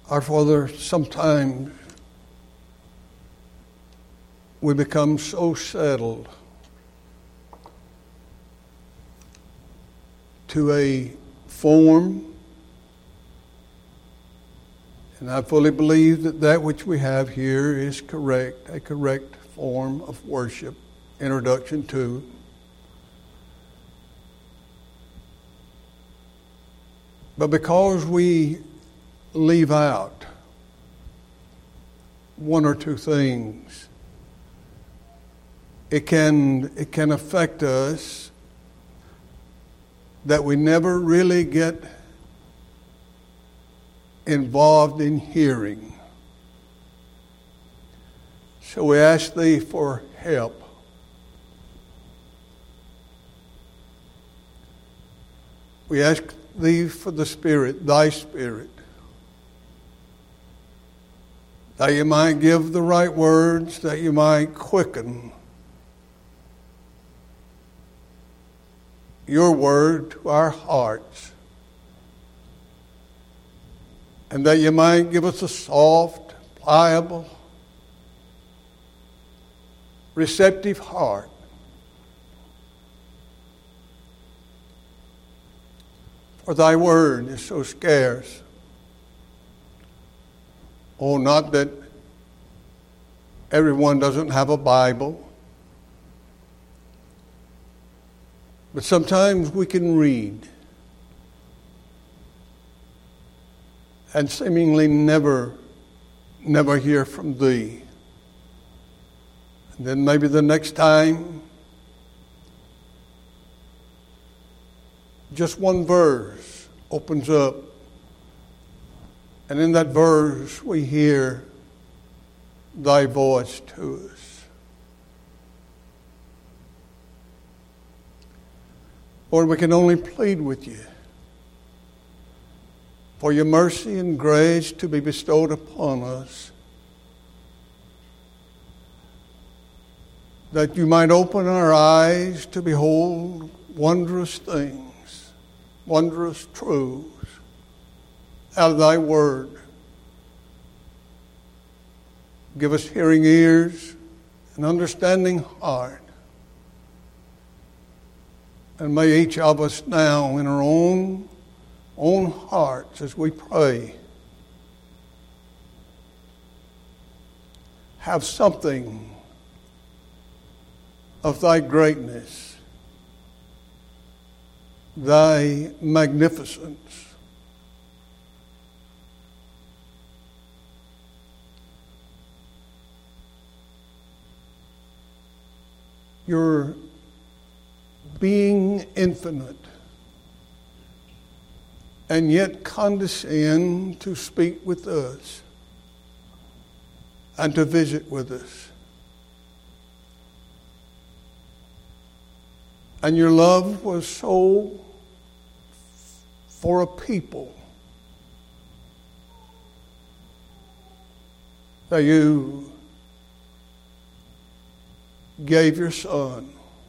Our Father, sometimes we become so settled to a form, and I fully believe that that which we have here is correct, a correct form of worship, introduction to. But because we leave out one or two things, it can affect us that we never really get involved in hearing. So we ask Thee for help. We ask Thee for the Spirit, Thy Spirit, that You might give the right words, that You might quicken Your word to our hearts, and that You might give us a soft, pliable, receptive heart. For Thy word is so scarce. Oh, not that everyone doesn't have a Bible, but sometimes we can read and seemingly never hear from Thee. And then maybe the next time, just one verse opens up, and in that verse we hear Thy voice to us. Lord, we can only plead with You for Your mercy and grace to be bestowed upon us, that You might open our eyes to behold wondrous things, wondrous truths out of Thy word. Give us hearing ears and understanding heart. And may each of us now in our own hearts as we pray have something of Thy greatness, Thy magnificence, Your being infinite, and yet condescend to speak with us and to visit with us. And Your love was so for a people that You gave Your Son.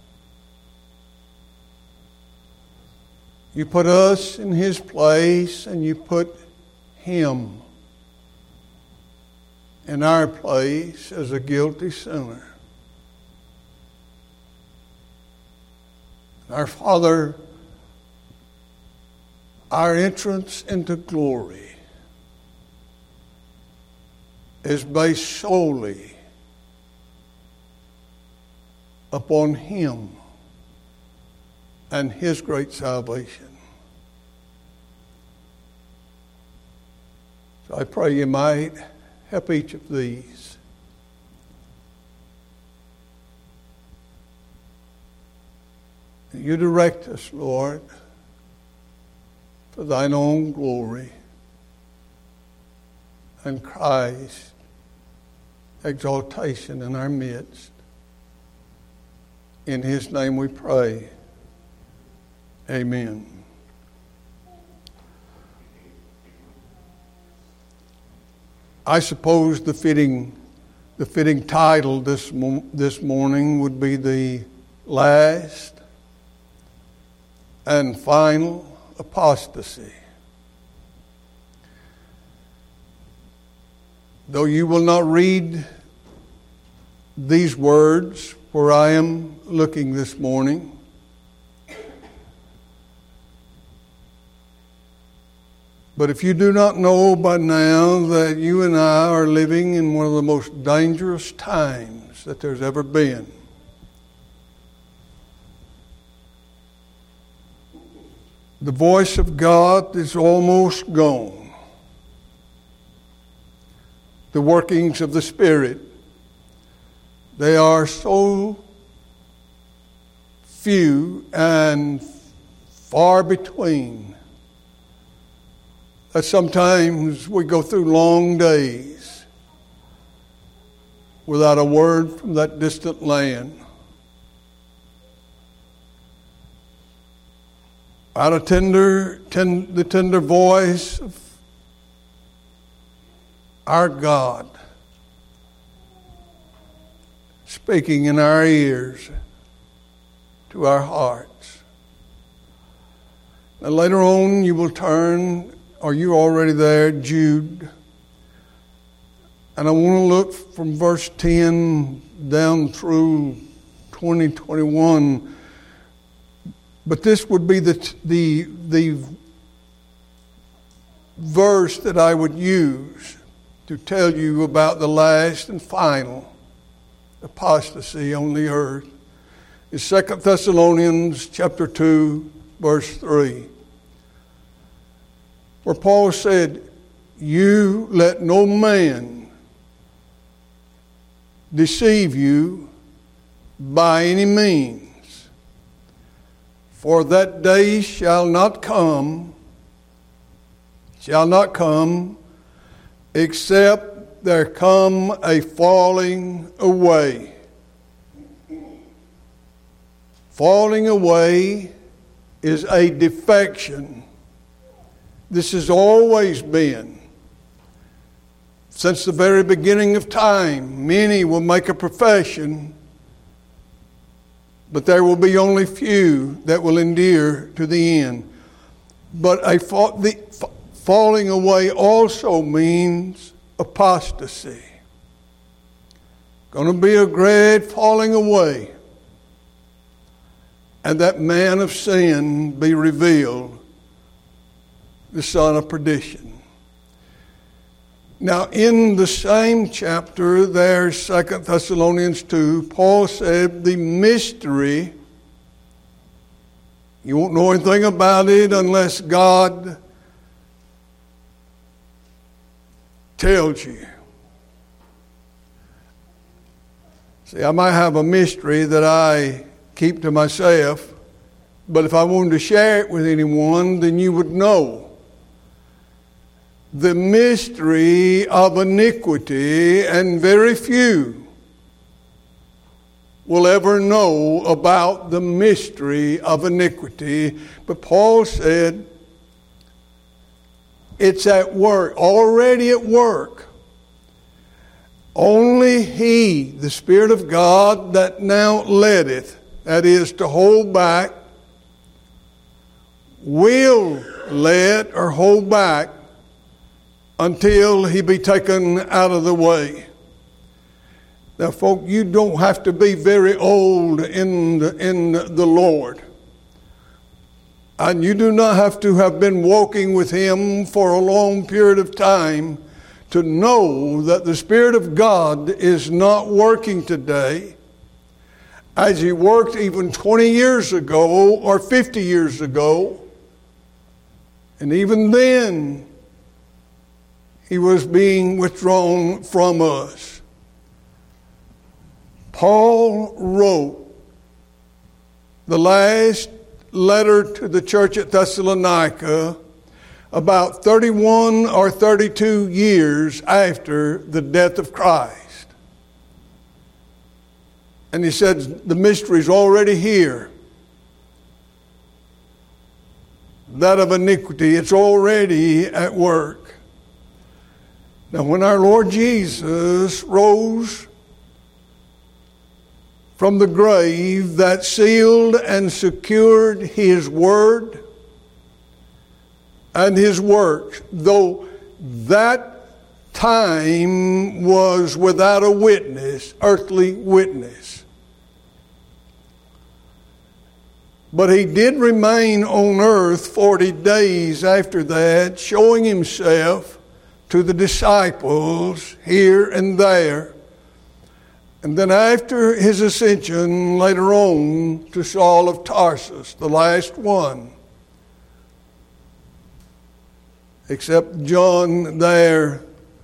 You put us in His place, and You put Him in our place as a guilty sinner. Our Father, our entrance into glory is based solely upon Him and His great salvation. So I pray You might help each of these. You direct us, Lord, for Thine own glory and Christ's exaltation in our midst. In His name we pray. Amen. I suppose the fitting title this morning would be The Last and Final Apostasy. though you will not read these words where I am looking this morning, but if you do not know by now that you and I are living in one of the most dangerous times that there's ever been, the voice of God is almost gone. The workings of the Spirit, they are so few and far between that sometimes we go through long days without a word from that distant land. Out of the tender voice of our God speaking in our ears to our hearts. Now later on you will turn, or you're already there, Jude. And I want to look from verse 10 down through 21. But this would be the verse that I would use to tell you about the last and final apostasy on the earth. It's 2 Thessalonians chapter 2, verse 3. Where Paul said, "You let no man deceive you by any means. For that day shall not come, except there come a falling away." Falling away is a defection. This has always been. Since the very beginning of time, many will make a profession, but there will be only few that will endure to the end. But falling away also means apostasy. Going to be a great falling away. And that man of sin be revealed, the son of perdition. Now, in the same chapter, there's 2 Thessalonians 2, Paul said the mystery, you won't know anything about it unless God tells you. See, I might have a mystery that I keep to myself, but if I wanted to share it with anyone, then you would know. The mystery of iniquity, and very few will ever know about the mystery of iniquity. But Paul said it's at work, already at work. Only He, the Spirit of God that now leadeth, that is to hold back, will let or hold back until He be taken out of the way. Now, folk, you don't have to be very old in the Lord. And you do not have to have been walking with Him for a long period of time to know that the Spirit of God is not working today as He worked even 20 years ago or 50 years ago. And even then, He was being withdrawn from us. Paul wrote the last letter to the church at Thessalonica about 31 or 32 years after the death of Christ. And he said, the mystery is already here. That of iniquity, it's already at work. Now, when our Lord Jesus rose from the grave that sealed and secured His word and His works, though that time was without a witness, earthly witness. But he did remain on earth 40 days after that, showing himself to the disciples here and there. And then after his ascension, later on, to Saul of Tarsus, the last one. Except John there,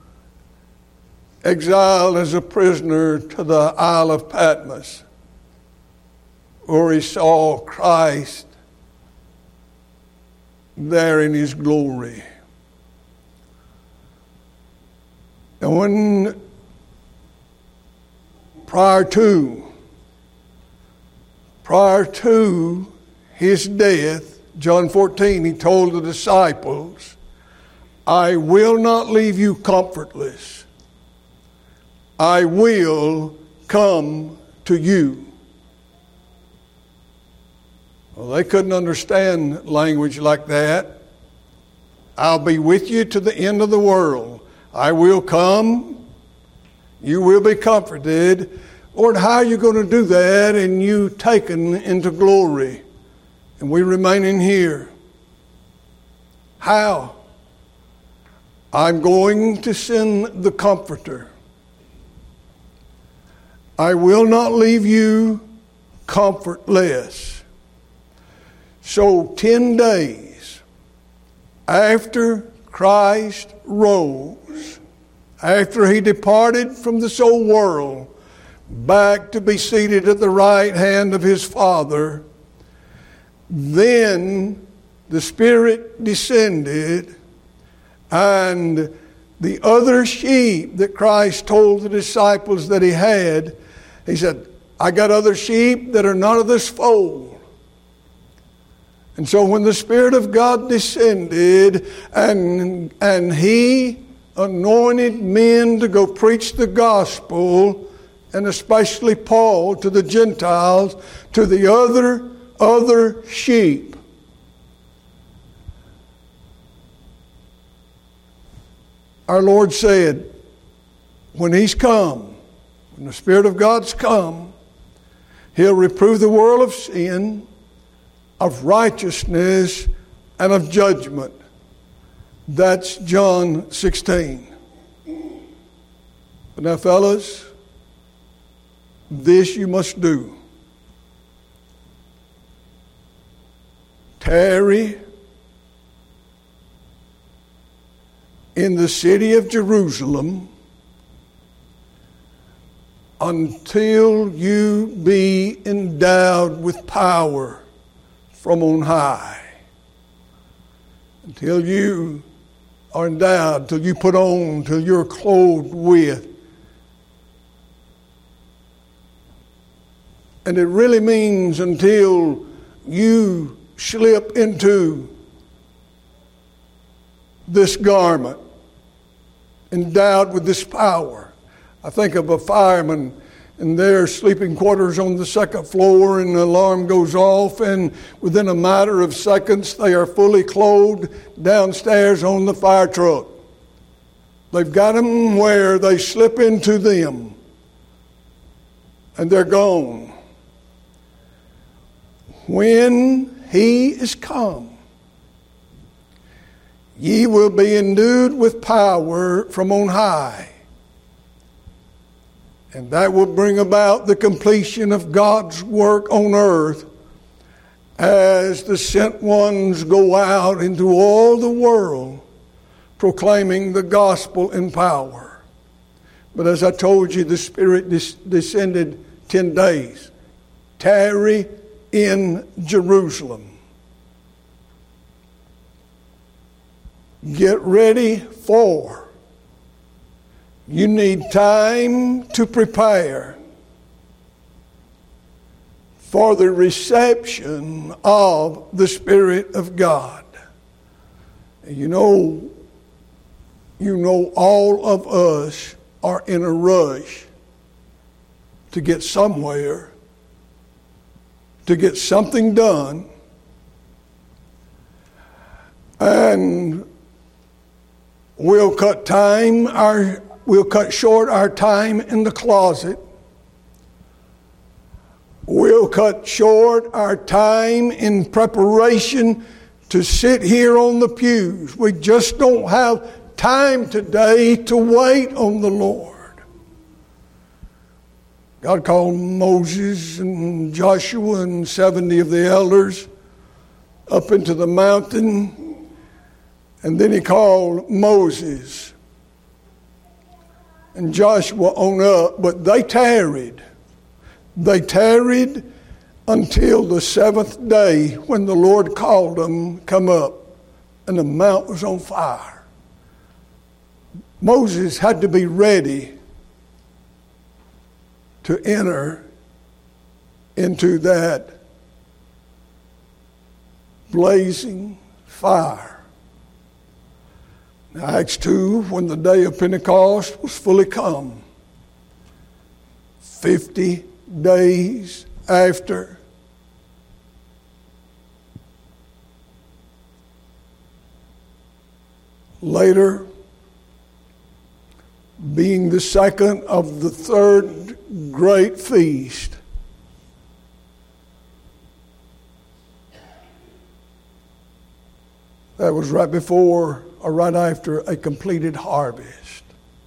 exiled as a prisoner to the Isle of Patmos, where he saw Christ there in his glory. And when prior to his death, John 14, he told the disciples, I will not leave you comfortless. I will come to you. Well, they couldn't understand language like that. I'll be with you to the end of the world. I will come. You will be comforted. Lord, how are you going to do that and you taken into glory and we remaining here? How? I'm going to send the Comforter. I will not leave you comfortless. So 10 days after Christ rose, after he departed from this old world, back to be seated at the right hand of his Father, then the Spirit descended, and the other sheep that Christ told the disciples that he had, he said, I got other sheep that are not of this fold. And so when the Spirit of God descended and he anointed men to go preach the gospel, and especially Paul to the Gentiles, to the other sheep. Our Lord said, when he's come, when the Spirit of God's come, he'll reprove the world of sin, of righteousness, and of judgment. That's John 16. But now, fellas, this you must do. Tarry in the city of Jerusalem until you be endowed with power from on high. Until you are endowed, till you put on, till you're clothed with. And it really means until you slip into this garment, endowed with this power. I think of a fireman in their sleeping quarters on the second floor, and the alarm goes off, and within a matter of seconds they are fully clothed downstairs on the fire truck. They've got them where they slip into them and they're gone. When he is come, ye will be endued with power from on high. And that will bring about the completion of God's work on earth as the sent ones go out into all the world proclaiming the gospel in power. But as I told you, the Spirit descended 10 days. Tarry in Jerusalem. Get ready for. You need time to prepare for the reception of the Spirit of God. You know all of us are in a rush to get somewhere, to get something done, and We'll cut short our time in the closet. We'll cut short our time in preparation to sit here on the pews. We just don't have time today to wait on the Lord. God called Moses and Joshua and 70 of the elders up into the mountain, and then he called Moses and Joshua on up, but they tarried. They tarried until the seventh day when the Lord called them, come up, and the mount was on fire. Moses had to be ready to enter into that blazing fire. Now, Acts 2, when the day of Pentecost was fully come, 50 days after, later, being the second of the third great feast, that was right before or right after a completed harvest.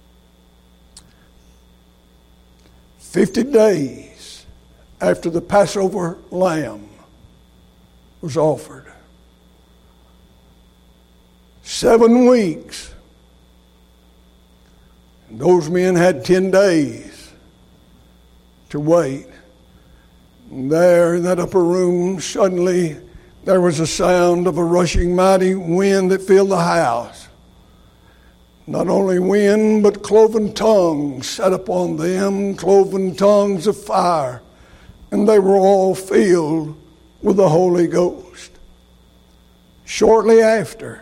50 days after the Passover lamb was offered. 7 weeks. And those men had 10 days to wait. And there in that upper room, suddenly there was a sound of a rushing mighty wind that filled the house. Not only wind, but cloven tongues sat upon them, cloven tongues of fire. And they were all filled with the Holy Ghost. Shortly after,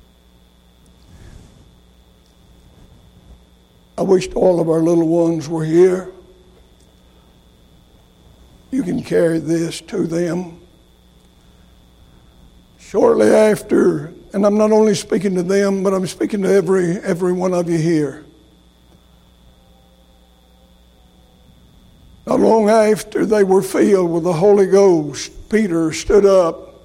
I wished all of our little ones were here. You can carry this to them. Shortly after, and I'm not only speaking to them, but I'm speaking to every one of you here. Not long after they were filled with the Holy Ghost, Peter stood up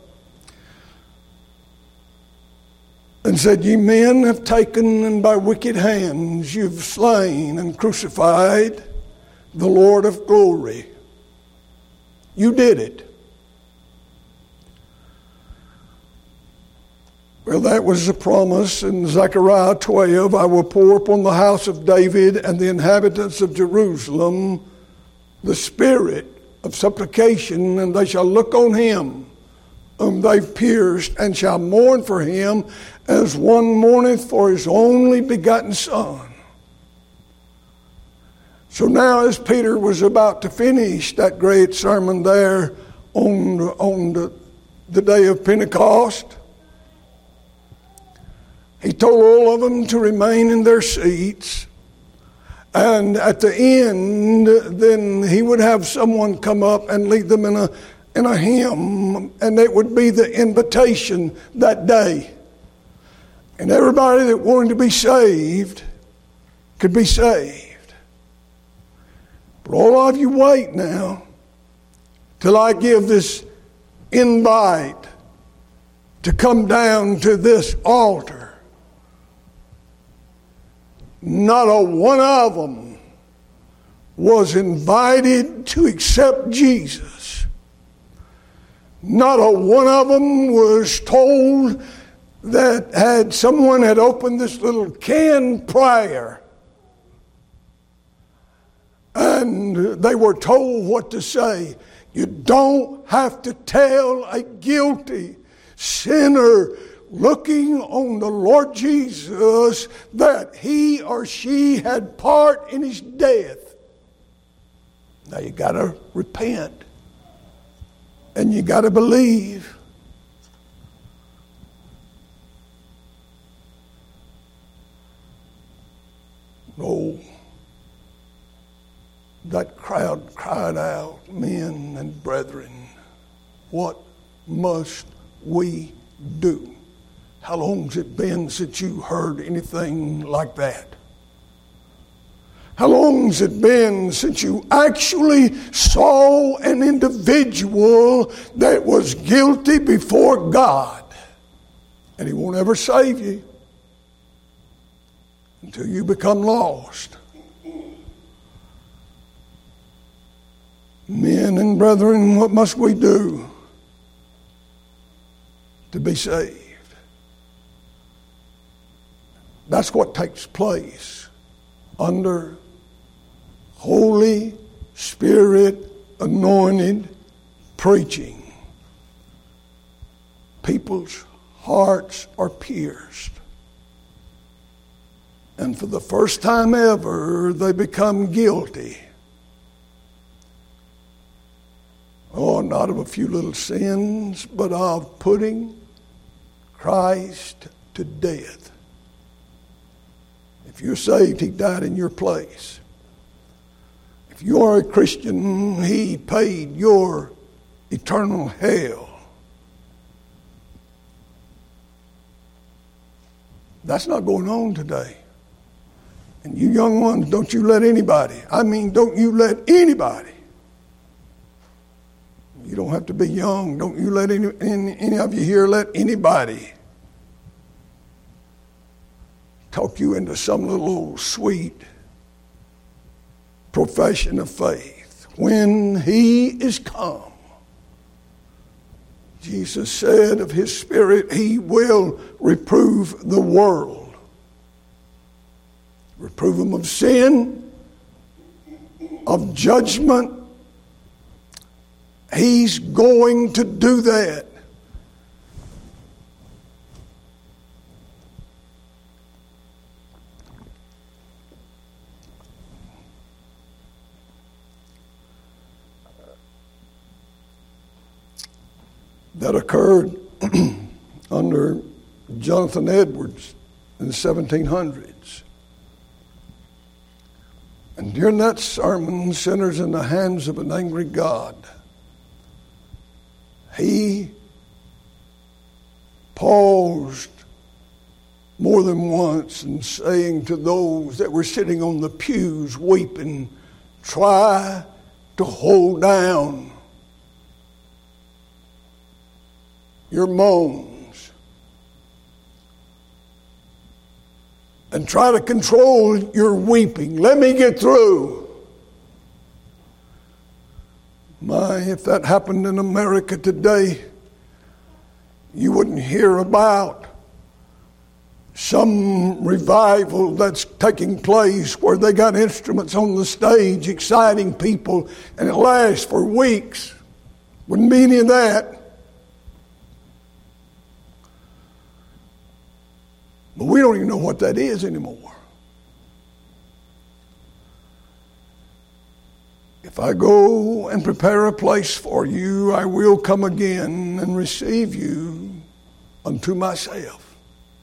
and said, "Ye men have taken, and by wicked hands you've slain and crucified the Lord of glory." You did it. Well, that was the promise in Zechariah 12. "I will pour upon the house of David and the inhabitants of Jerusalem the spirit of supplication, and they shall look on him whom they've pierced, and shall mourn for him as one mourneth for his only begotten son." So now, as Peter was about to finish that great sermon there on the day of Pentecost, he told all of them to remain in their seats. And at the end, then he would have someone come up and lead them in a hymn, and it would be the invitation that day. And everybody that wanted to be saved could be saved. But all of you wait now till I give this invite to come down to this altar. Not a one of them was invited to accept Jesus. Not a one of them was told that someone had opened this little canned prayer and they were told what to say. You don't have to tell a guilty sinner looking on the Lord Jesus that he or she had part in his death. Now you got to repent and you got to believe. No, that crowd cried out, "Men and brethren, what must we do?" How long's it been since you heard anything like that? How long's it been since you actually saw an individual that was guilty before God? And He won't ever save you until you become lost. Men and brethren, what must we do to be saved? That's what takes place under Holy Spirit anointed preaching. People's hearts are pierced. And for the first time ever, they become guilty. Oh, not of a few little sins, but of putting Christ to death. If you're saved, He died in your place. If you are a Christian, He paid your eternal hell. That's not going on today. And you young ones, don't you let anybody, don't you let anybody, you don't have to be young, don't you let any of you here let anybody talk you into some little old sweet profession of faith. When He is come, Jesus said of His Spirit, He will reprove the world. Reprove them of sin, of judgment. He's going to do that. That occurred under Jonathan Edwards in the 1700s. And during that sermon, Sinners in the Hands of an Angry God, he paused more than once and saying to those that were sitting on the pews weeping, try to hold down your moans and try to control your weeping. Let me get through. My, if that happened in America today, you wouldn't hear about some revival that's taking place where they got instruments on the stage exciting people and it lasts for weeks. Wouldn't be any of that. But we don't even know what that is anymore. If I go and prepare a place for you, I will come again and receive you unto myself,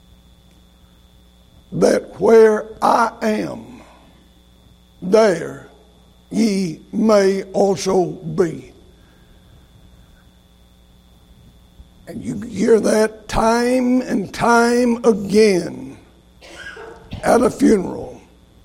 that where I am, there ye may also be. And you hear that time and time again at a funeral.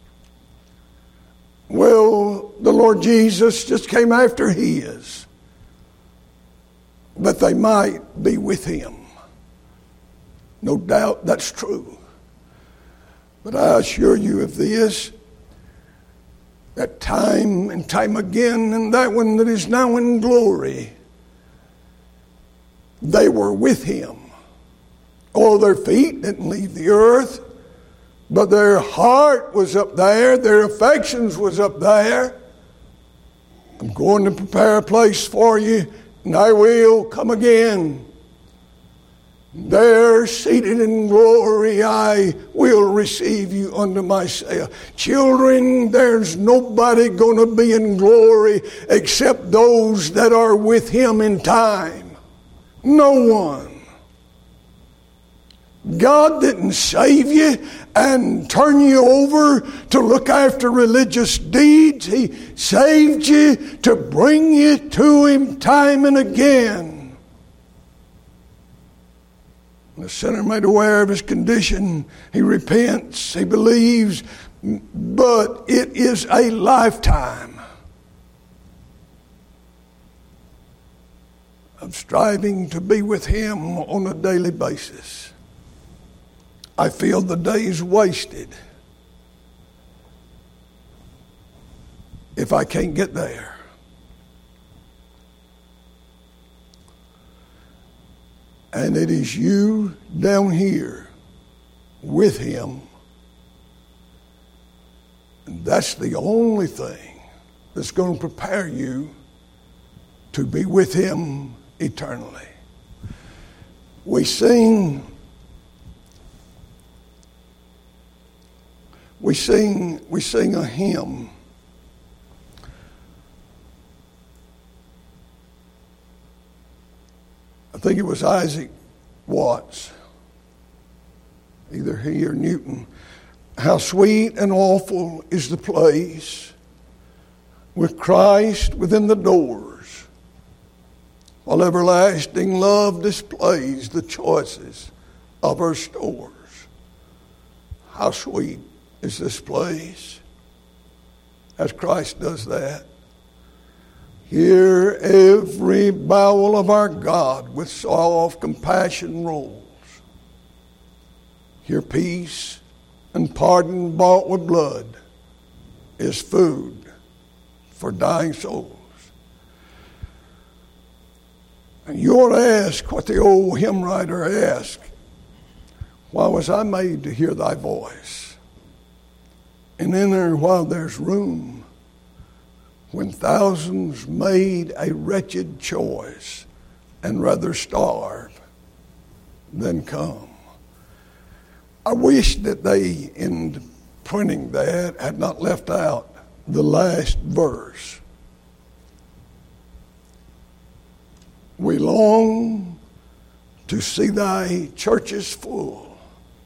Well, the Lord Jesus just came after His, that they might be with Him. No doubt that's true. But I assure you of this, that time and time again, and that one that is now in glory, they were with Him. Oh, their feet didn't leave the earth, but their heart was up there, their affections was up there. I'm going to prepare a place for you, and I will come again. There, seated in glory, I will receive you unto myself. Children, there's nobody going to be in glory except those that are with Him in time. No one. God didn't save you and turn you over to look after religious deeds. He saved you to bring you to Him time and again. The sinner made aware of his condition. He repents, he believes, but it is a lifetime of striving to be with him on a daily basis. I feel the days wasted if I can't get there. And it is you down here with him. And that's the only thing that's going to prepare you to be with him eternally. We sing a hymn. I think it was Isaac Watts, either he or Newton. How sweet and awful is the place with Christ within the doors, while everlasting love displays the choices of her stores. How sweet is this place as Christ does that. Here every bowel of our God with soft compassion rolls. Here peace and pardon bought with blood is food for dying souls. And you ought to ask what the old hymn writer asked. Why was I made to hear thy voice? And enter while there's room, when thousands made a wretched choice and rather starve than come. I wish that they, in printing that, had not left out the last verse. We long to see thy churches full,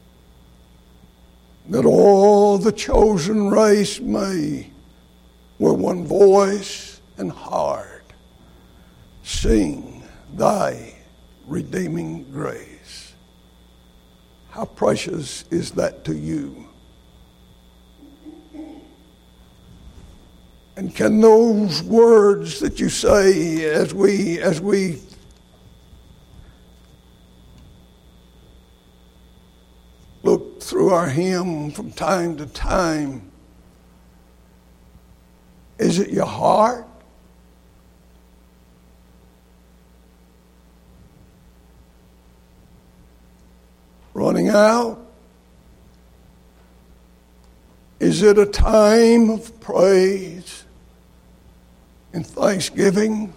that all the chosen race may, with one voice and heart, sing thy redeeming grace. How precious is that to you? And can those words that you say as we look through our hymn from time to time, is it your heart? Running out? Is it a time of praise and thanksgiving?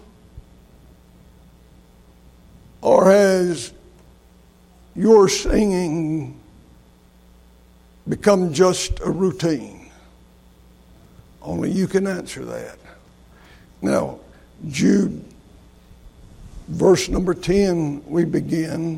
Or has your singing become just a routine? Only you can answer that. Now, Jude, verse number 10, we begin.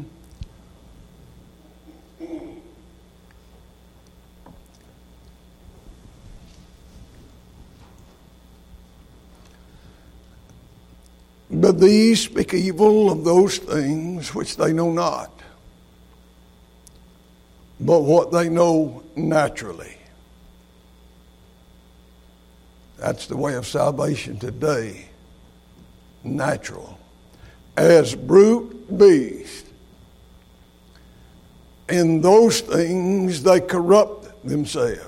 But these speak evil of those things which they know not, but what they know naturally. That's the way of salvation today. Natural. As brute beasts. In those things they corrupt themselves.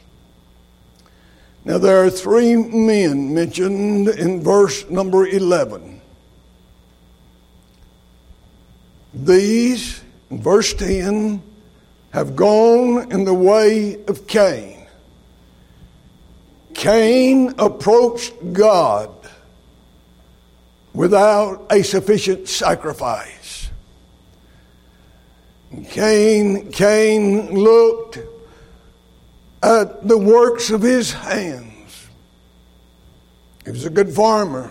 Now there are three men mentioned in verse number 11. These, in verse 10, have gone in the way of Cain. Cain approached God without a sufficient sacrifice. Cain looked at the works of his hands. He was a good farmer.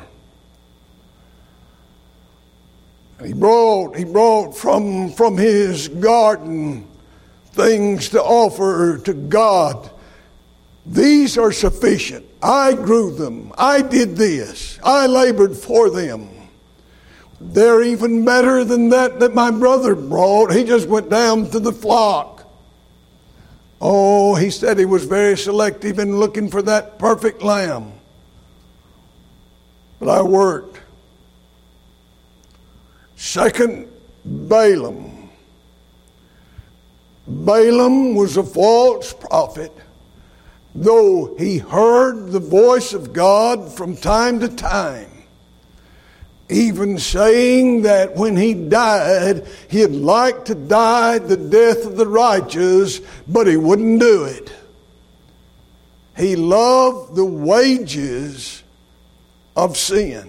He brought from his garden things to offer to God. These are sufficient. I grew them. I did this. I labored for them. They're even better than that my brother brought. He just went down to the flock. Oh, he said he was very selective in looking for that perfect lamb. But I worked. Second, Balaam. Balaam was a false prophet, though he heard the voice of God from time to time, even saying that when he died, he'd like to die the death of the righteous, but he wouldn't do it. He loved the wages of sin.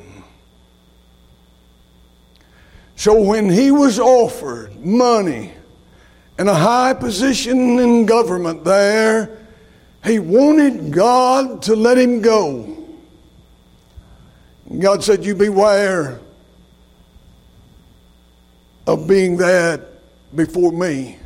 So when he was offered money and a high position in government there, he wanted God to let him go. God said, you beware of being that before me.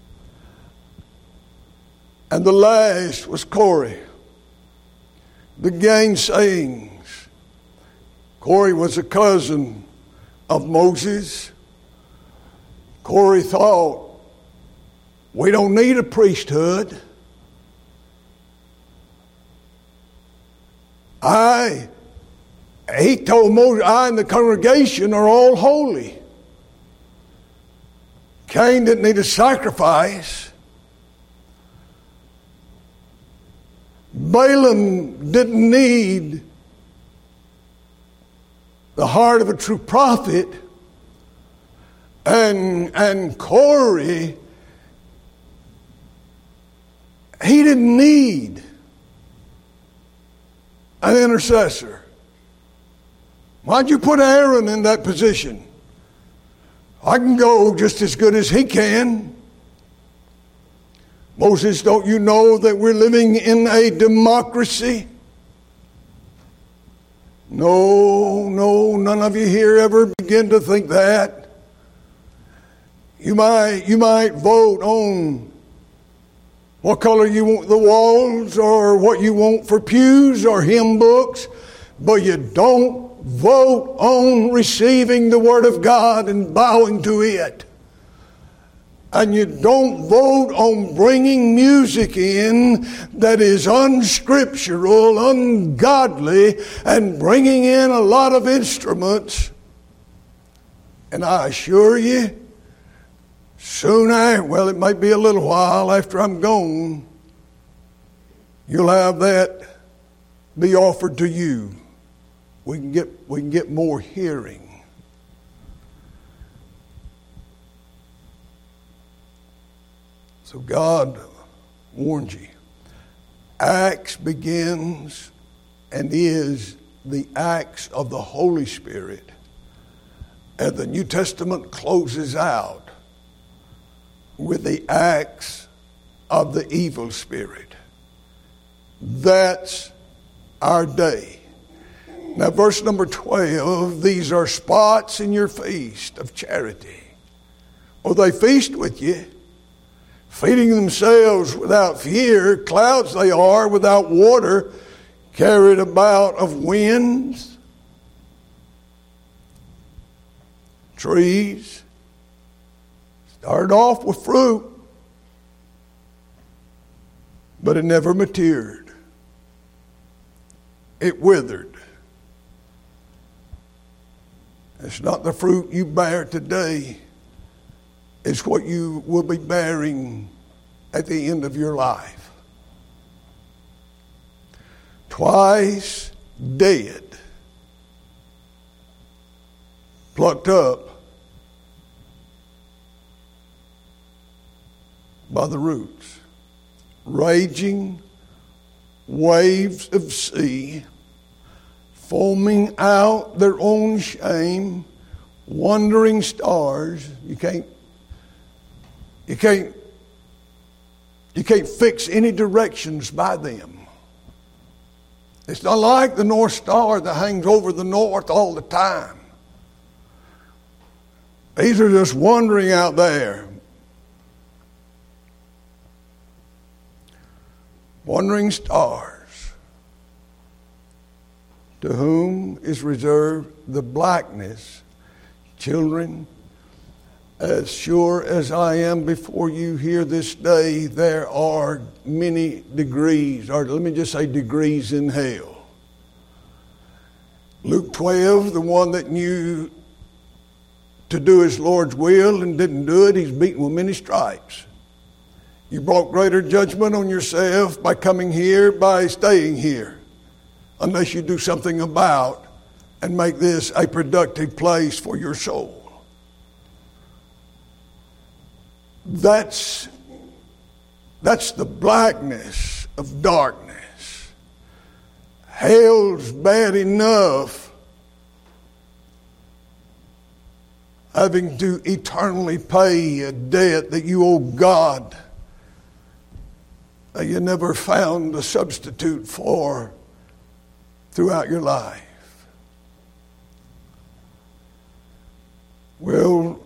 And the last was Korah, the gainsayings. Korah was a cousin of Moses. Korah thought, we don't need a priesthood. He told Moses, I and the congregation are all holy. Cain didn't need a sacrifice. Balaam didn't need the heart of a true prophet. And Korah, he didn't need an intercessor. Why'd you put Aaron in that position? I can go just as good as he can. Moses, don't you know that we're living in a democracy? No, none of you here ever begin to think that. You might vote on what color you want the walls or what you want for pews or hymn books, but you don't vote on receiving the Word of God and bowing to it. And you don't vote on bringing music in that is unscriptural, ungodly, and bringing in a lot of instruments. And I assure you, it might be a little while after I'm gone, you'll have that be offered to you. We can get more hearing. So God warned you. Acts begins and is the acts of the Holy Spirit. And the New Testament closes out with the acts of the evil spirit. That's our day. Now, verse number 12, these are spots in your feast of charity. Or they feast with you, feeding themselves without fear, clouds they are without water, carried about of winds, trees. Started off with fruit, but it never matured. It withered. It's not the fruit you bear today. It's what you will be bearing at the end of your life. Twice dead, plucked up by the roots, raging waves of sea, foaming out their own shame, wandering stars. You can't fix any directions by them. It's not like the North Star that hangs over the north all the time. These are just wandering out there. Wandering stars, to whom is reserved the blackness, Children, as sure as I am before you here this day, there are many degrees, or let me just say degrees in hell. Luke 12, the one that knew to do his Lord's will and didn't do it, he's beaten with many stripes. You brought greater judgment on yourself by coming here, by staying here, unless you do something about and make this a productive place for your soul. That's the blackness of darkness. Hell's bad enough having to eternally pay a debt that you owe God that you never found a substitute for throughout your life. Well,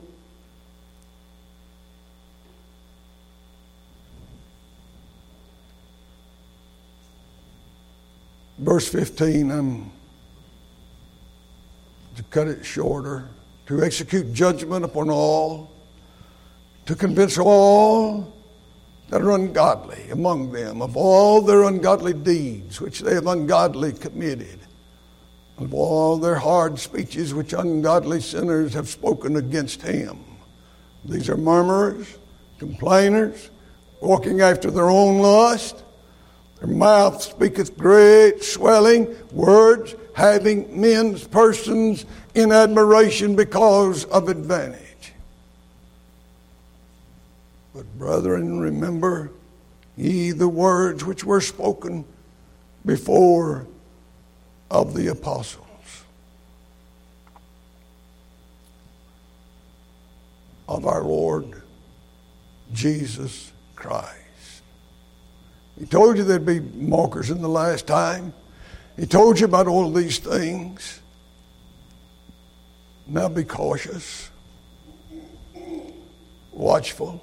verse 15, I'm to cut it shorter, to execute judgment upon all, to convince all that are ungodly among them of all their ungodly deeds which they have ungodly committed, of all their hard speeches which ungodly sinners have spoken against him. These are murmurers, complainers, walking after their own lust. Their mouth speaketh great swelling words, having men's persons in admiration because of advantage. But brethren, remember ye the words which were spoken before of the apostles. Of our Lord Jesus Christ. He told you there'd be mockers in the last time. He told you about all of these things. Now be cautious, watchful.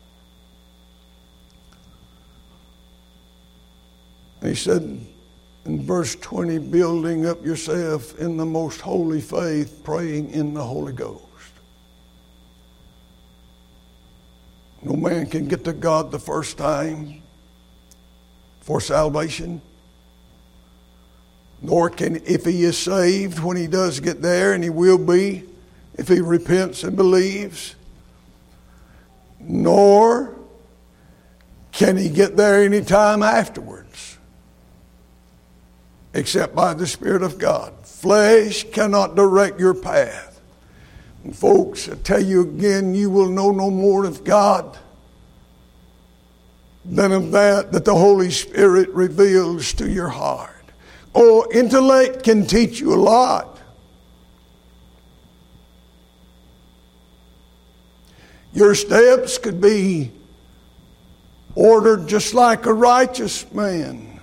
He said in verse 20, building up yourself in the most holy faith, praying in the Holy Ghost. No man can get to God the first time for salvation, nor can, if he is saved, when he does get there, and he will be, if he repents and believes, nor can he get there any time afterwards, except by the Spirit of God. Flesh cannot direct your path. And folks, I tell you again, you will know no more of God than of that the Holy Spirit reveals to your heart. Oh, intellect can teach you a lot. Your steps could be ordered just like a righteous man.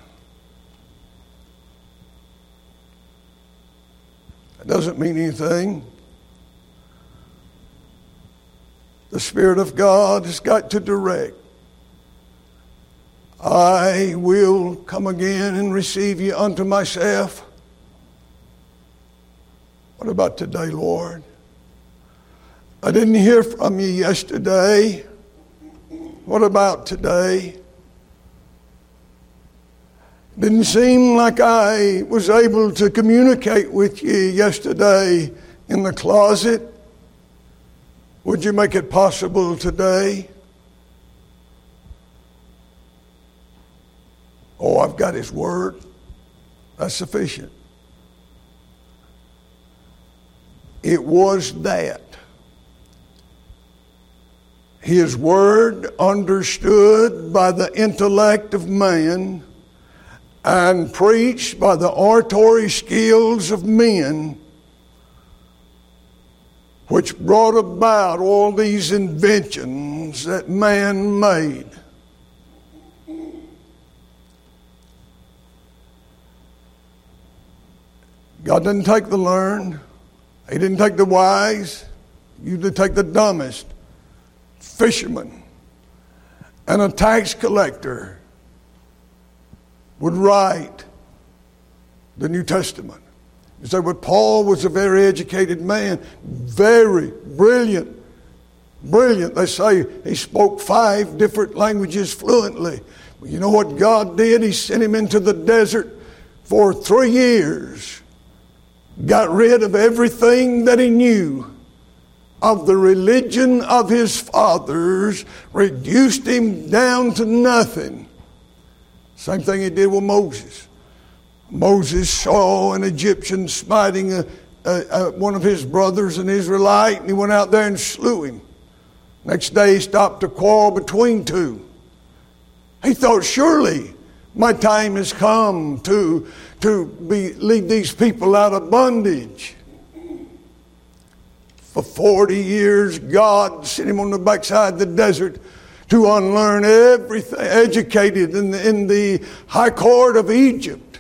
That doesn't mean anything. The Spirit of God has got to direct. I will come again and receive you unto myself. What about today, Lord? I didn't hear from you yesterday. What about today? Didn't seem like I was able to communicate with you yesterday in the closet. Would you make it possible today? Oh, I've got His Word. That's sufficient. It was that. His Word understood by the intellect of man and preached by the oratory skills of men, which brought about all these inventions that man made. God didn't take the learned. He didn't take the wise. You did take the dumbest. Fisherman and a tax collector would write the New Testament. You say, but Paul was a very educated man, very brilliant. Brilliant. They say he spoke 5 different languages fluently. Well, you know what God did? He sent him into the desert for 3 years. Got rid of everything that he knew of the religion of his fathers, reduced him down to nothing. Same thing he did with Moses. Moses saw an Egyptian smiting one of his brothers, an Israelite, and he went out there and slew him. Next day he stopped a quarrel between two. He thought, surely my time has come to lead these people out of bondage. For 40 years, God sent him on the backside of the desert to unlearn everything, educated in the high court of Egypt,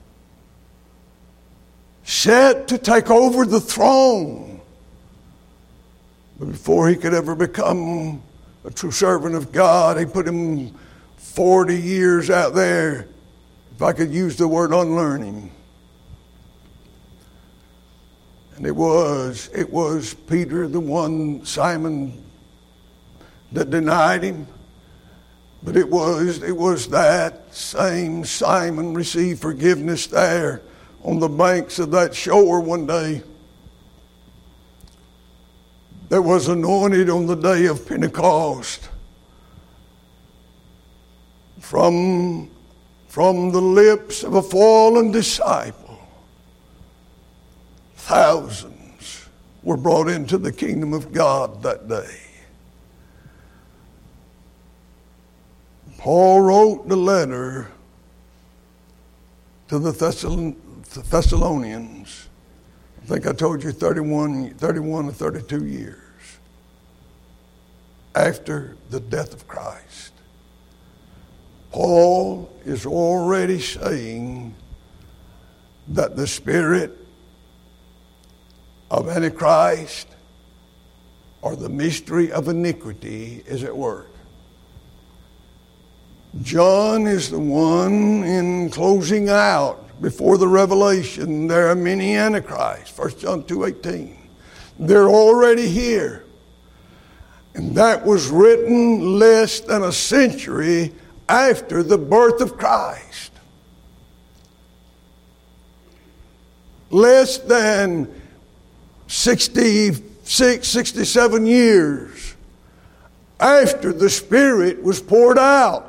set to take over the throne. But before he could ever become a true servant of God, he put him 40 years out there, if I could use the word unlearning. And it was Peter, the one, Simon, that denied him. But it was that same Simon received forgiveness there on the banks of that shore one day. That was anointed on the day of Pentecost. From the lips of a fallen disciple, thousands were brought into the kingdom of God that day. Paul wrote the letter to the Thessalonians. I think I told you 31 or 32 years after the death of Christ. Paul is already saying that the spirit of Antichrist or the mystery of iniquity is at work. John is the one in closing out before the revelation. There are many antichrists, 1 John 2:18. They're already here. And that was written less than a century after the birth of Christ. Less than 66, 67 years after the Spirit was poured out.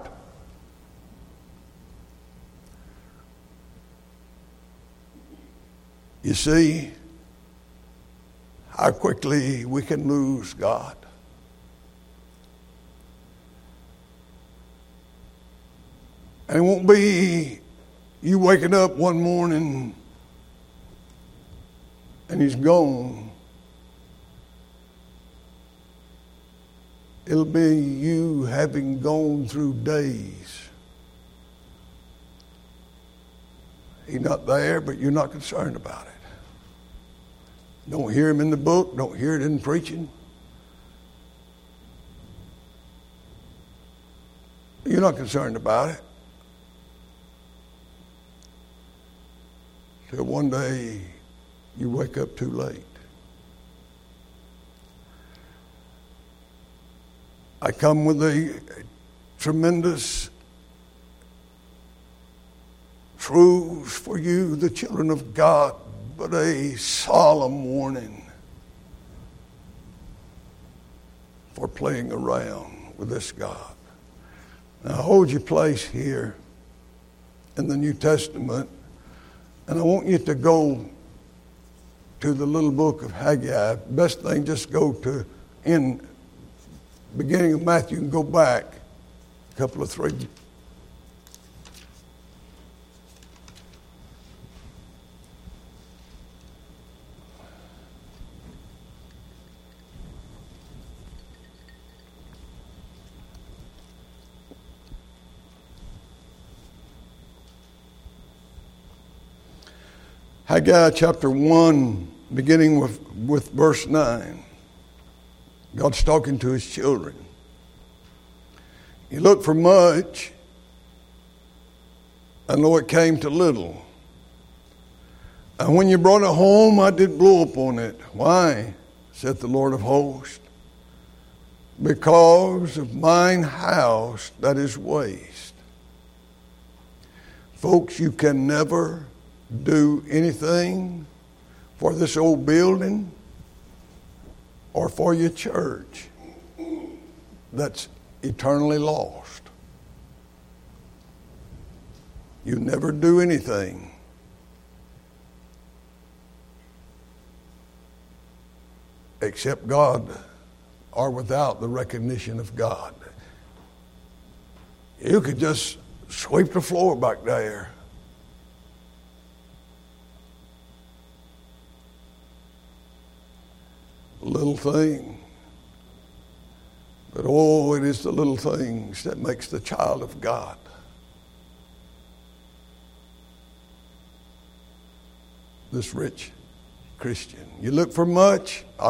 You see how quickly we can lose God. And it won't be you waking up one morning and He's gone. It'll be you having gone through days. He's not there, but you're not concerned about it. Don't hear Him in the book. Don't hear it in preaching. You're not concerned about it. Till one day you wake up too late. I come with a tremendous truths for you, the children of God, but a solemn warning for playing around with this God. Now hold your place here in the New Testament, and I want you to go to the little book of Haggai. Best thing, just go to in beginning of Matthew and go back a couple of three. Haggai chapter 1, beginning with verse 9. God's talking to His children. You look for much, and lo, it came to little. And when you brought it home, I did blow upon it. Why? Saith the Lord of hosts. Because of mine house that is waste. Folks, you can never do anything for this old building or for your church that's eternally lost. You never do anything except God or without the recognition of God. You could just sweep the floor back there. Little thing. But oh, it is the little things that makes the child of God. This rich Christian. You look for much. I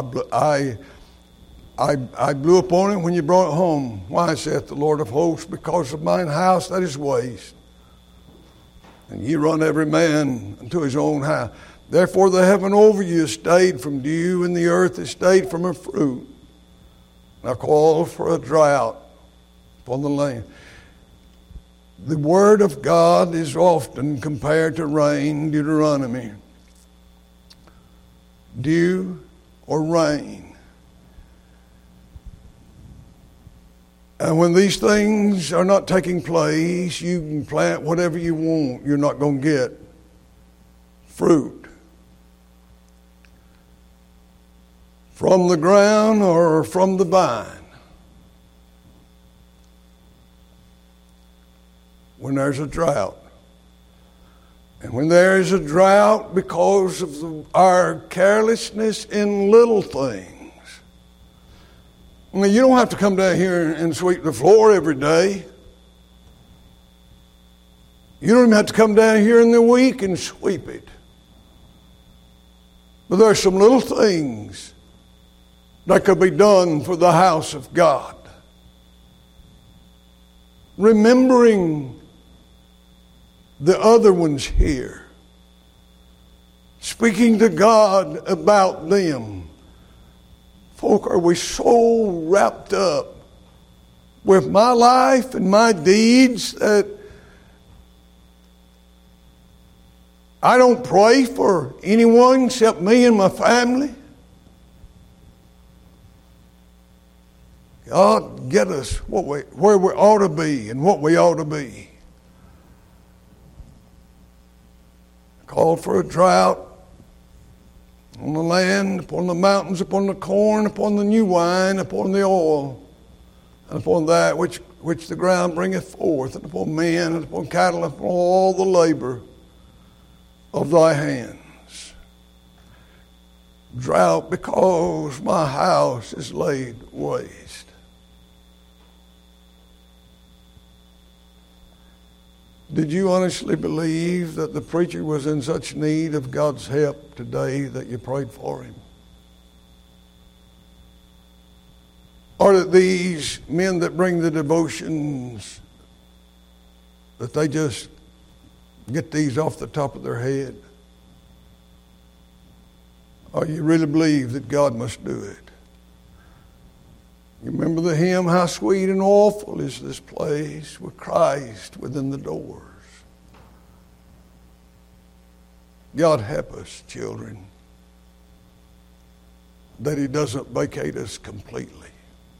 blew upon it when you brought it home. Why, saith the Lord of hosts, because of mine house that is waste. And ye run every man unto his own house. Therefore the heaven over you is stayed from dew, and the earth is stayed from her fruit. And I call for a drought upon the land. The word of God is often compared to rain, Deuteronomy. Dew or rain. And when these things are not taking place, you can plant whatever you want. You're not going to get fruit from the ground or from the vine. When there's a drought. And when there is a drought because of our carelessness in little things. I mean, you don't have to come down here and sweep the floor every day. You don't even have to come down here in the week and sweep it. But there are some little things that could be done for the house of God. Remembering the other ones here. Speaking to God about them. Folk, are we so wrapped up with my life and my deeds that I don't pray for anyone except me and my family? God, get us where we ought to be and what we ought to be. Called for a drought on the land, upon the mountains, upon the corn, upon the new wine, upon the oil, and upon that which the ground bringeth forth, and upon men, and upon cattle, and upon all the labor of thy hands. Drought because my house is laid waste. Did you honestly believe that the preacher was in such need of God's help today that you prayed for him? Or that these men that bring the devotions, that they just get these off the top of their head? Or you really believe that God must do it? You remember the hymn, how sweet and awful is this place with Christ within the doors. God help us, children, that he doesn't vacate us completely.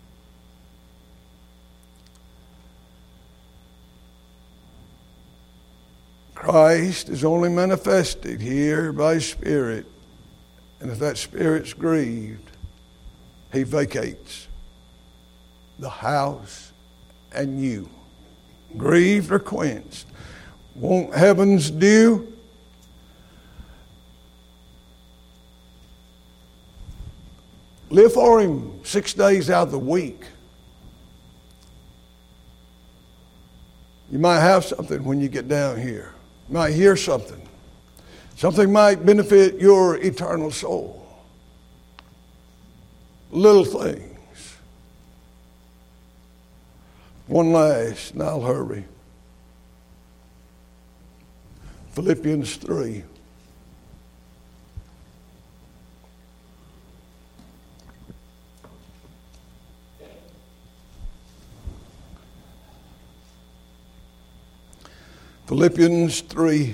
Christ is only manifested here by Spirit, and if that Spirit's grieved, he vacates the house and you, grieved or quenched. Want heaven's due? Live for him 6 days out of the week. You might have something when you get down here. You might hear something. Something might benefit your eternal soul. Little things. One last, and I'll hurry. Philippians 3. Philippians 3,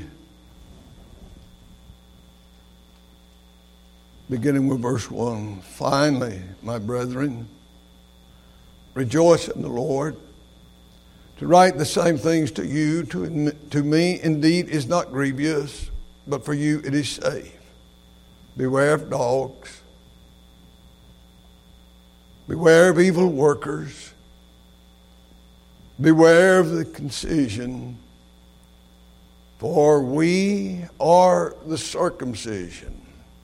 beginning with verse 1. Finally, my brethren, rejoice in the Lord. To write the same things to you, to me indeed is not grievous, but for you it is safe. Beware of dogs. Beware of evil workers. Beware of the concision. For we are the circumcision.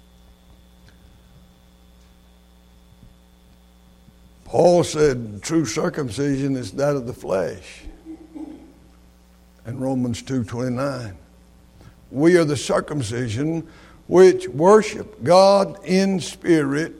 Paul said true circumcision is that of the flesh. In Romans 2:29. We are the circumcision which worship God in spirit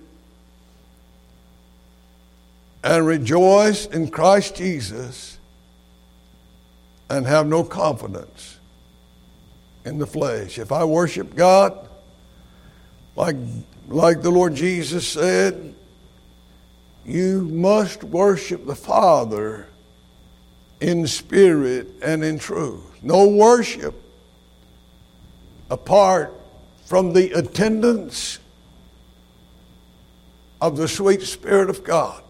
and rejoice in Christ Jesus and have no confidence in the flesh. If I worship God, like the Lord Jesus said, you must worship the Father in spirit and in truth. No worship apart from the attendance of the sweet Spirit of God.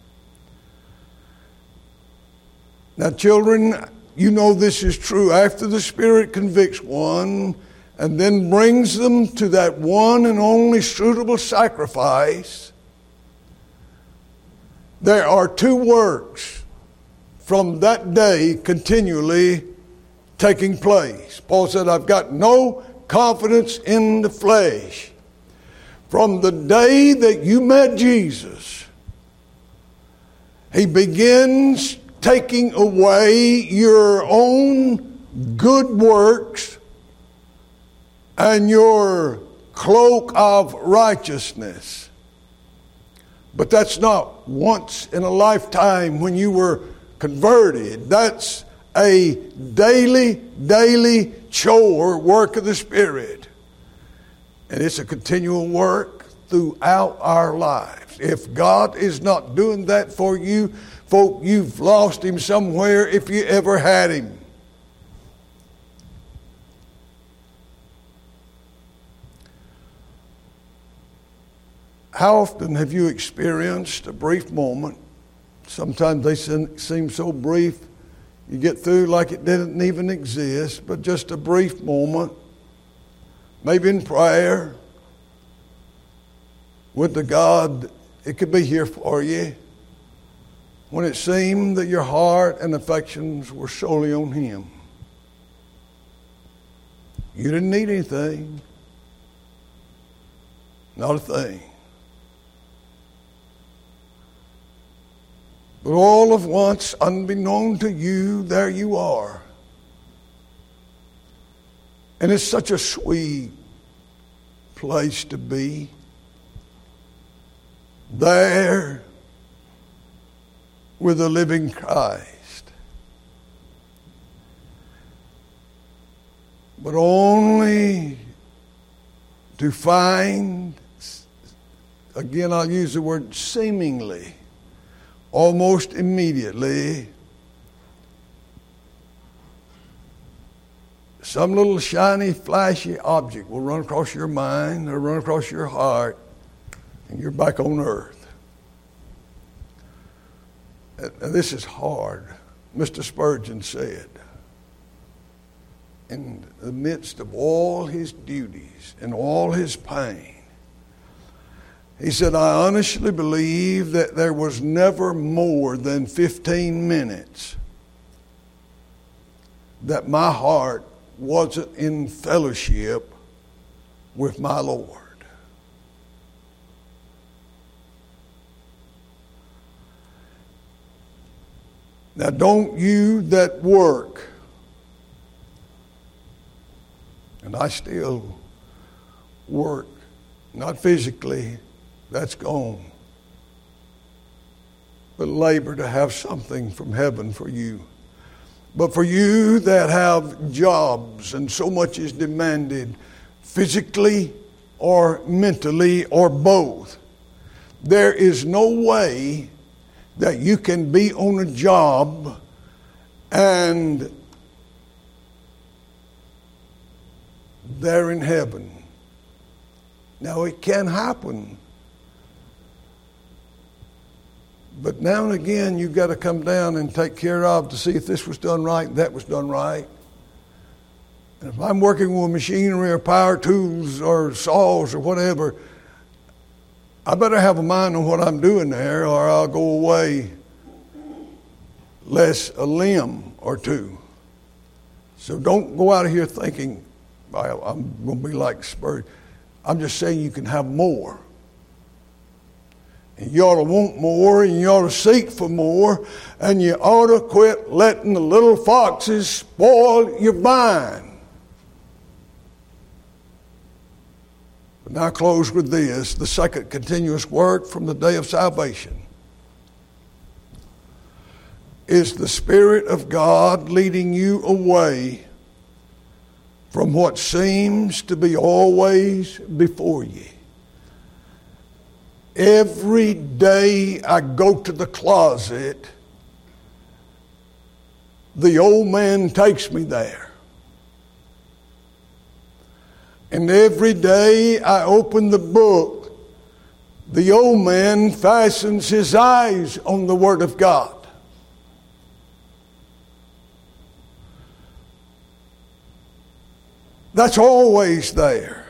Now, children, you know this is true. After the Spirit convicts one and then brings them to that one and only suitable sacrifice, there are two works from that day continually taking place. Paul said, I've got no confidence in the flesh. From the day that you met Jesus, He begins taking away your own good works and your cloak of righteousness. But that's not once in a lifetime when you were converted. That's a daily chore, work of the Spirit. And it's a continual work throughout our lives. If God is not doing that for you, folk, you've lost Him somewhere if you ever had Him. How often have you experienced a brief moment? Sometimes they seem so brief, you get through like it didn't even exist, but just a brief moment, maybe in prayer, with the God, it could be here for you, when it seemed that your heart and affections were solely on Him. You didn't need anything, not a thing. But all of once, unbeknown to you, there you are. And it's such a sweet place to be. There with the living Christ. But only to find, again I'll use the word seemingly, almost immediately, some little shiny, flashy object will run across your mind or run across your heart, and you're back on earth. And this is hard. Mr. Spurgeon said, in the midst of all his duties and all his pain, he said, I honestly believe that there was never more than 15 minutes that my heart wasn't in fellowship with my Lord. Now, don't you that work, and I still work, not physically, that's gone, but labor to have something from heaven for you. But for you that have jobs and so much is demanded physically or mentally or both, there is no way that you can be on a job and there in heaven. Now, it can happen. But now and again, you've got to come down and take care of to see if this was done right and that was done right. And if I'm working with machinery or power tools or saws or whatever, I better have a mind on what I'm doing there, or I'll go away less a limb or two. So don't go out of here thinking, I'm going to be like Spurgeon. I'm just saying you can have more. And you ought to want more, and you ought to seek for more, and you ought to quit letting the little foxes spoil your vine. But now I close with this, the second continuous work from the day of salvation is the Spirit of God leading you away from what seems to be always before you. Every day I go to the closet, the old man takes me there. And every day I open the book, the old man fastens his eyes on the Word of God. That's always there.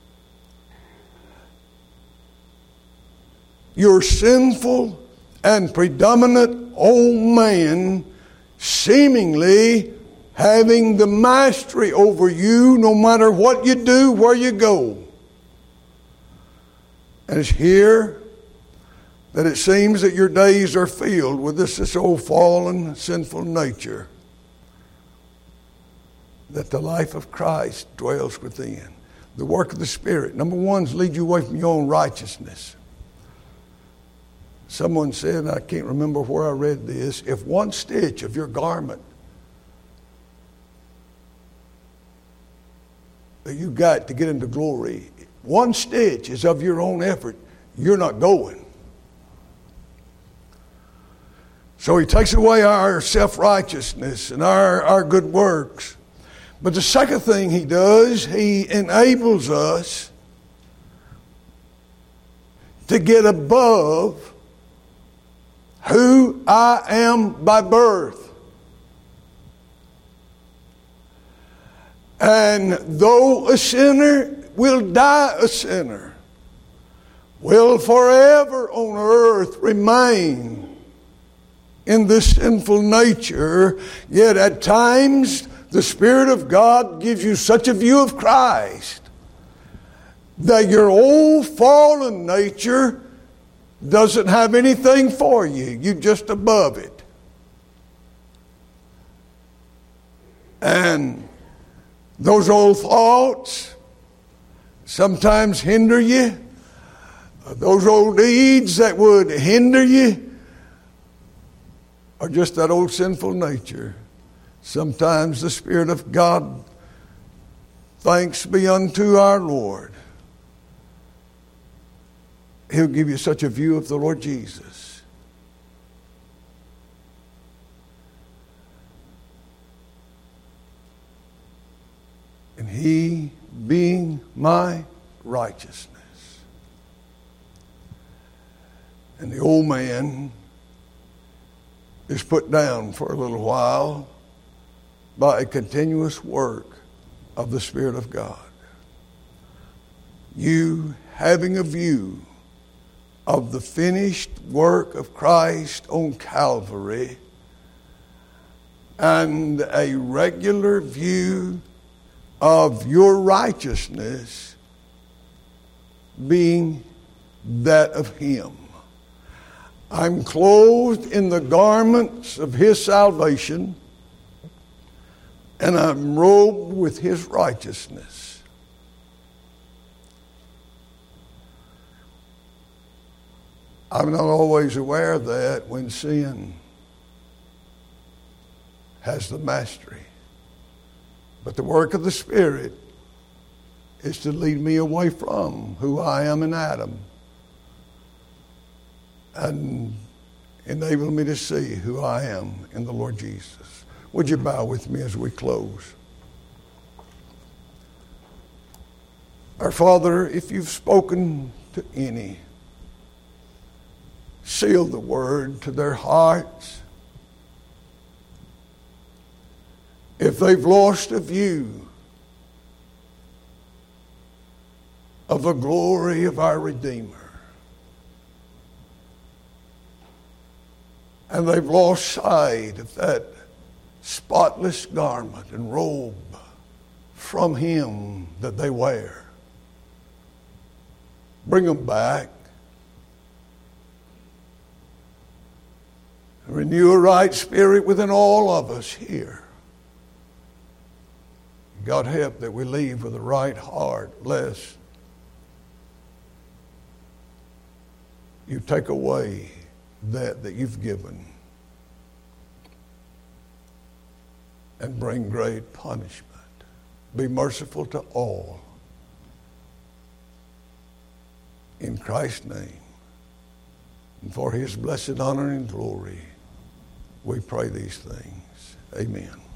Your sinful and predominant old man seemingly having the mastery over you no matter what you do, where you go. And it's here that it seems that your days are filled with this old fallen, sinful nature, that the life of Christ dwells within. The work of the Spirit. Number one is lead you away from your own righteousness. Someone said, and I can't remember where I read this, if one stitch of your garment that you got to get into glory, one stitch is of your own effort, you're not going. So he takes away our self-righteousness and our good works. But the second thing he does, he enables us to get above who I am by birth. And though a sinner, will die a sinner, will forever on earth remain in this sinful nature, yet at times the Spirit of God gives you such a view of Christ that your old fallen nature doesn't have anything for you. You're just above it. And those old thoughts sometimes hinder you. Those old deeds that would hinder you are just that old sinful nature. Sometimes the Spirit of God, thanks be unto our Lord, He'll give you such a view of the Lord Jesus. And He being my righteousness. And the old man is put down for a little while by a continuous work of the Spirit of God. You having a view of the finished work of Christ on Calvary and a regular view of your righteousness being that of Him. I'm clothed in the garments of His salvation, and I'm robed with His righteousness. I'm not always aware of that when sin has the mastery. But the work of the Spirit is to lead me away from who I am in Adam and enable me to see who I am in the Lord Jesus. Would you bow with me as we close? Our Father, if you've spoken to any, seal the word to their hearts. If they've lost a view of the glory of our Redeemer, and they've lost sight of that spotless garment and robe from Him that they wear, bring them back. Renew a right spirit within all of us here. God help that we leave with a right heart, lest you take away that you've given and bring great punishment. Be merciful to all. In Christ's name, and for His blessed honor and glory, we pray these things. Amen.